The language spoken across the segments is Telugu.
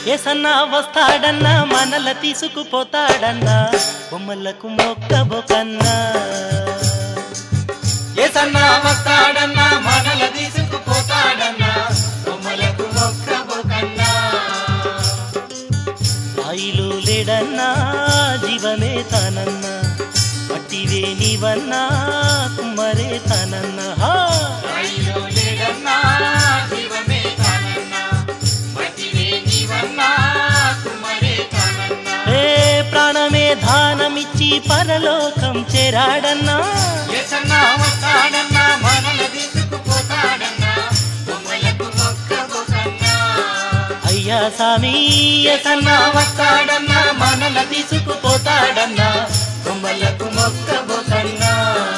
ఏసన్నా వస్తాడన్నా మనల తీసుకుపోతాడన్నా బొమ్మలకు మొక్కబోకన్నా ఏసన్నా వస్తాడన్నా మనల తీసుకుపోతాడన్నా బొమ్మలకు మొక్కబోకన్నా రాయిలు లేడన్నా జీవమే తానన్నా మట్టివే నీవన్నా కుమ్మరే తానన్నా రాయిలో లేడన్నా జీవమే తానన్నా మట్టివే నీవన్నా కుమ్మరే తానన్నా ఏ ప్రాణమే దానమిచ్చి పరలోకం చేరాడన్నా ఏసన్నా వస్తాడన్నా మనల తీసుకుపోతాడన్నా బొమ్మలకు మొక్కబోకన్నా అయ్యా సామి ఏసన్నా వస్తాడన్నా మనల తీసుకుపోతాడన్నా బొమ్మలకు మొక్కబోకన్నా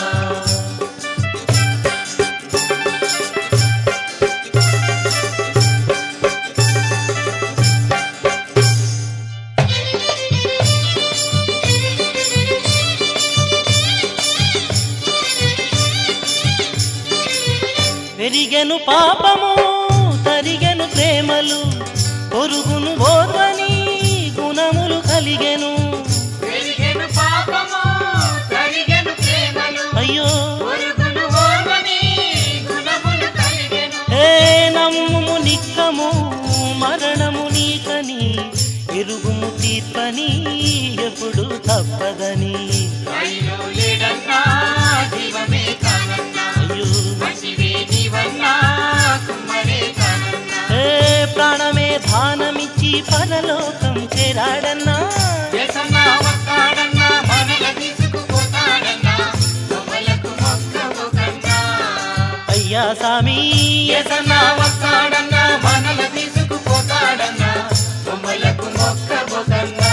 పెరిగెను పాపము తరిగెను ప్రేమలు పొరుగును ఓర్వని గుణములు కలిగెను పెరిగెను పాపము తరిగెను ప్రేమలు అయ్యో పొరుగును ఓర్వని గుణములు కలిగెను ఏ నమ్ముము నిక్కము మరణము నీకని ఎరుగుము తీర్పని ఎప్పుడు తప్పదని రాయిలో లేడన్నా జీవమే తానన్నా అయ్యో మట్టివే నీవన్నా కుమ్మరే తానన్నా ఏ ప్రాణమే దానమిచ్చి పరలోకం చేరాడన్నా ఏసన్నా వస్తాడన్నా మనల తీసుకుపోతాడన్నా బొమ్మలకు మొక్కబోకన్నా అయ్యా సామి ఏసన్నా వస్తాడన్నా మనల తీసుకుపోతాడన్నా బొమ్మలకు మొక్కబోకన్నా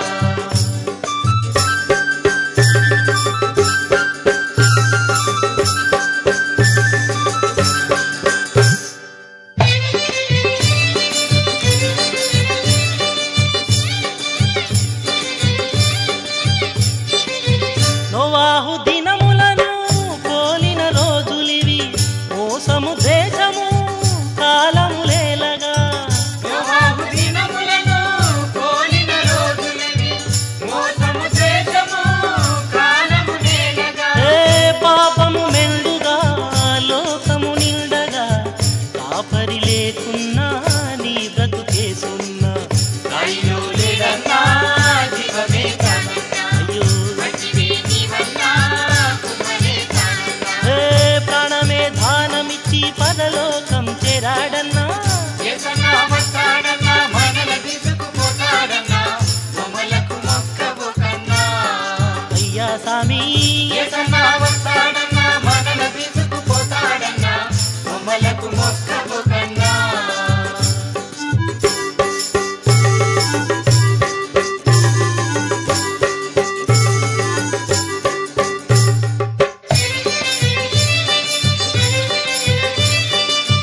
నోవాహు దినములను పోలిన రోజులివి మోసము దేశము కాలము లేలగా నోవాహు దినములను పోలిన రోజులవి మోసము దేశము కాలము నేలగా ఏ పాపము మెండుగా లోకము నిండగా కాపరి లేకున్నా నీ బ్రతుకేసున్నా రాయిలో లేడన్నా జీవమే తానన్నా అయ్యో మట్టివే నీవన్నా కుమ్మరే తానన్నా ఏ ప్రాణమే దానమిచ్చి పరలోకం చేరాడన్నా ఏసన్నా వస్తాడన్నా మనల తీసుకుపోతాడన్నా బొమ్మలకు మొక్కబోకన్నా అయ్యా సామి ఏసన్నా వస్తాడన్నా మనల తీసుకుపోతాడన్నా బొమ్మలకు మొక్కబోకన్నా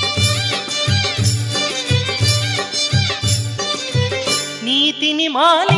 నీతిని మాల